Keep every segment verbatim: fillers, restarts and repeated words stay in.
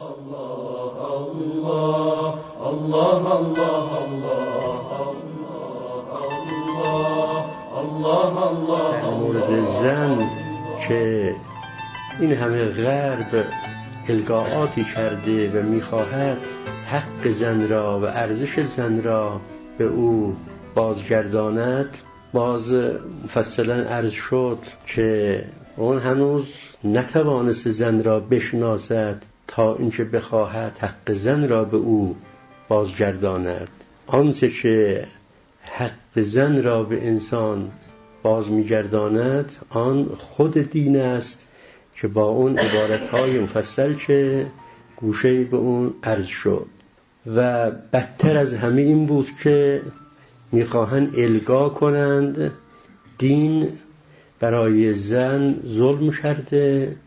در مورد زن که این همه غرب الگاءاتی کرده و میخواهد حق زن را و ارزش زن را به او بازگرداند، باز مفصلا عرض شد که اون هنوز نتوانست زن را بشناسد تا اینکه بخواهد حق زن را به او بازگرداند. آنچه که حق زن را به انسان باز میگرداند آن خود دین است که با اون عبارتهای مفصل که گوشه به اون عرض شد. و بدتر از همه این بود که میخواهند الگا کنند دین برای زن ظلم کرده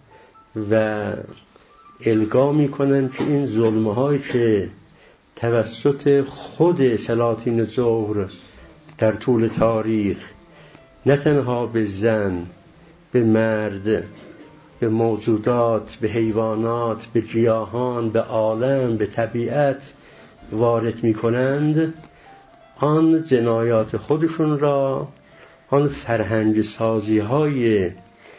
و الگا میکنند که این ظلم‌هایی که توسط خود سلاطین ظهر در طول تاریخ نه تنها به زن، به مرد، به موجودات، به حیوانات، به گیاهان، به عالم، به طبیعت وارد میکنند، آن جنایات خودشون را، آن فرهنگ سازی های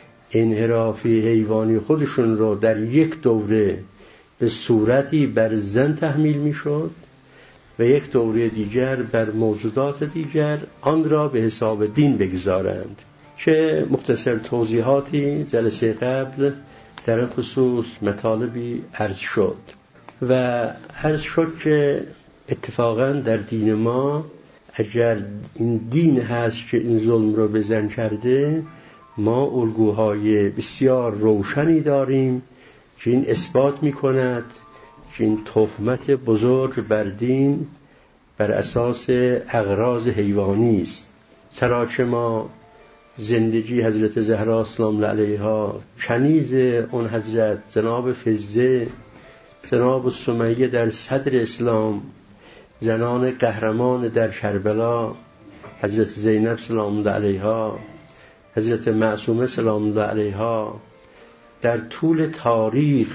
انحرافی حیوانی خودشون را در یک دوره به صورتی بر زن تحمیل میشد و یک دوره دیگر بر موجودات دیگر آن را به حساب دین بگذارند که مختصر توضیحاتی جلسه قبل در این خصوص مطالبی عرض شد و عرض شد که اتفاقا در دین ما اگر این دین هست که این ظلم رو به زن کرده، ما الگوهای بسیار روشنی داریم که این اثبات می کند که این تهمت بزرگ بر دین بر اساس اغراض حیوانی است. چرا که ما زندگی حضرت زهرا سلام الله علیها، کنیز اون حضرت جناب فضه، جناب سمیه در صدر اسلام، زنان قهرمان در کربلا، حضرت زینب سلام الله علیها، حضرت معصومه سلام الله علیها، در طول تاریخ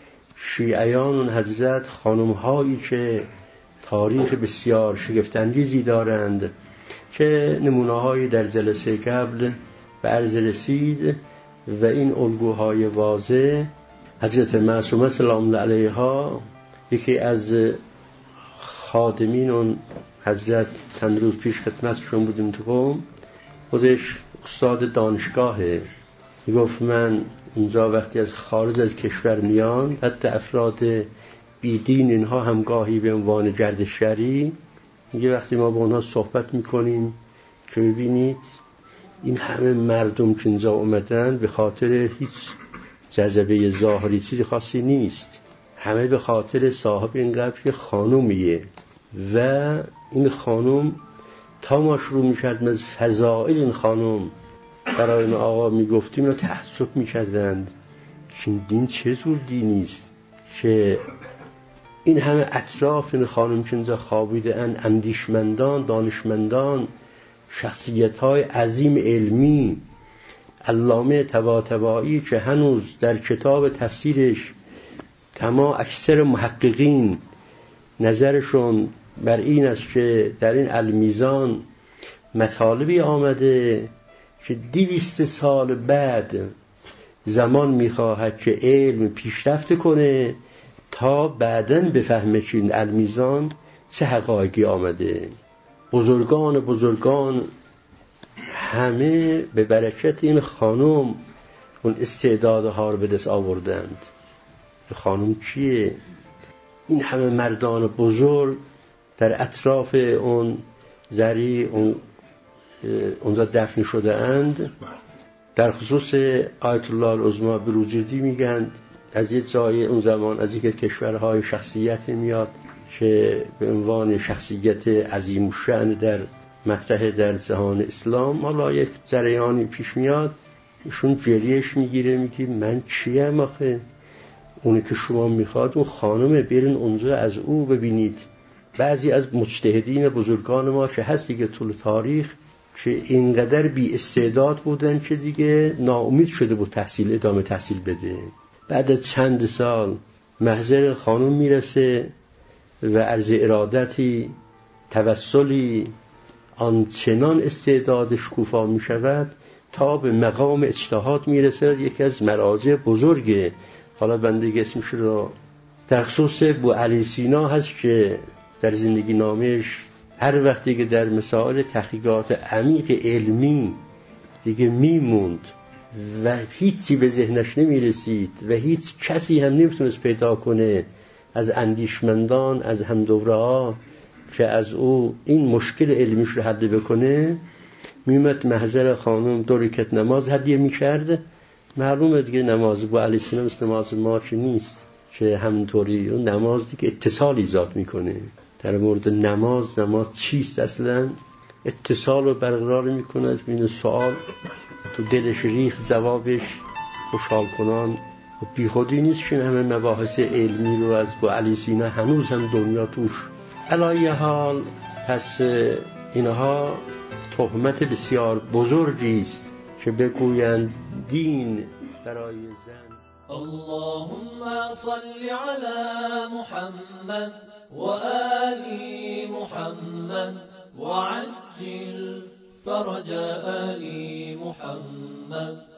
شیعیان حضرت خانم‌هایی که تاریخ بسیار شگفت‌انگیزی دارند که نمونه‌هایی در جلسه قبل به عرض رسید و این الگوهای واضح. حضرت معصومه سلام الله علیها یکی از خادمین اون حضرت چند روز پیش خدمتشون بودیم تو قم، خودش استاد دانشگاهه، میگفت من اونجا وقتی از خارج از کشور میان، حتی افراد بیدین اینها همگاهی به عنوان گردشگری، میگه وقتی ما با اونها صحبت میکنیم که ببینید این همه مردم که اینجا اومدن به خاطر هیچ جذبه ظاهری چیز خاصی نیست، همه به خاطر صاحب این قبر که خانومیه و این خانم تا ما شروع میکردیم از فضائل این خانم برای این آقا میگفتیم و تعجب میکردند که این دین چه جور دینی است که این همه اطراف این خانم که اینجا خوابیده اند، اندیشمندان، دانشمندان، شخصیت های عظیم علمی، علامه طباطبایی که هنوز در کتاب تفسیرش تمام اکثر محققین نظرشون بر این است که در این المیزان مطالبی آمده که دویست سال بعد زمان میخواهد که علم پیشرفت کنه تا بعداً بفهمه که این المیزان چه حقایقی آمده. بزرگان بزرگان همه به برکت این خانم اون استعدادها رو به دست آوردند. خانم چیه؟ این همه مردان بزرگ در اطراف اون زری اون اونجا دفن شده اند. در خصوص آیت الله العظمی بروجردی میگن از یک جای اون زمان از یک کشورهای شخصیت میاد که به عنوان شخصیت عظیم الشأن در مطرح در جهان اسلام، حالا یک جریانی پیش میاد، ایشون جریش میگیره، میگه من چیم آخه؟ اونی که شما میخواد اون خانمه، برین اونجا از او ببینید. بعضی از مجتهدین بزرگان ما که هست دیگه طول تاریخ که اینقدر بی استعداد بودن که دیگه ناامید شده بود تحصیل ادامه تحصیل بده. بعد از چند سال محضر خانم میرسه و عرض ارادتی، توسلی آنچنان استعداد شکوفا می شود تا به مقام اجتهاد میرسه. یکی از مراجع بزرگه، حالا بنده اسمش رو، در خصوص بوعلی سینا هست که در زندگی نامش هر وقتی که در مسائل تحقیقات عمیق علمی دیگه میموند و هیچی به ذهنش نمیرسید و هیچ کسی هم نمیتونست پیدا کنه از اندیشمندان، از همدوره ها که از او این مشکل علمیش رو حل بکنه، میومد محضر خانم دو رکعت نماز هدیه میکرد. معلومه دیگه نماز بوعلی سینا مثل نماز ما که نیست که همونطوری، اون نماز دیگه اتصال ایجاد میکنه. در مورد نماز، نماز چیست اصلا؟ اتصال رو برقرار میکنه بین سوال تو دلش ریخت، جوابش خوشحال کنان و بی خودی نیست که همه مباحث علمی رو از بوعلی سینا هنوز هم دنیا توش. علی حال پس اینها تهمت بسیار بزرگی است که بگویند دین برای زن. اللهم صل على محمد وآل محمد وعجل فرج آل محمد